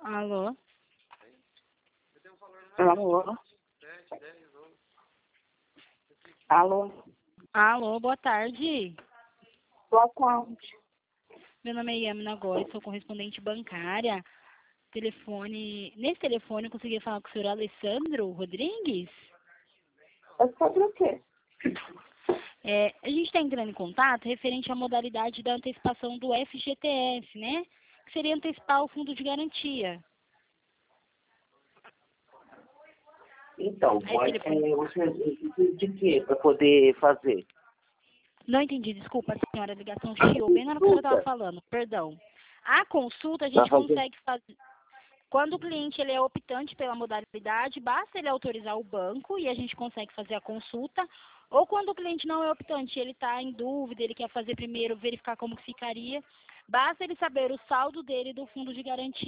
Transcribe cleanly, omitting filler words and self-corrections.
Alô? Alô? Alô? Alô, boa tarde. Boa tarde. Meu nome é Yamina Góes, sou correspondente bancária. Nesse telefone eu consegui falar com o senhor Alessandro Rodrigues? É sobre o quê? A gente está entrando em contato referente à modalidade da antecipação do FGTS, né? Que seria antecipar o fundo de garantia. Então, Aí, pode telefone... você de quê para poder fazer? Não entendi, desculpa, senhora, a ligação chiou bem na hora que a senhora estava Consulta. falando, perdão. A consulta a Para gente fazer. consegue fazer... Quando o cliente ele é optante pela modalidade, basta ele autorizar o banco e a gente consegue fazer a consulta. Ou quando o cliente não é optante, ele está em dúvida, ele quer fazer primeiro, verificar como ficaria, basta ele saber o saldo dele do fundo de garantia.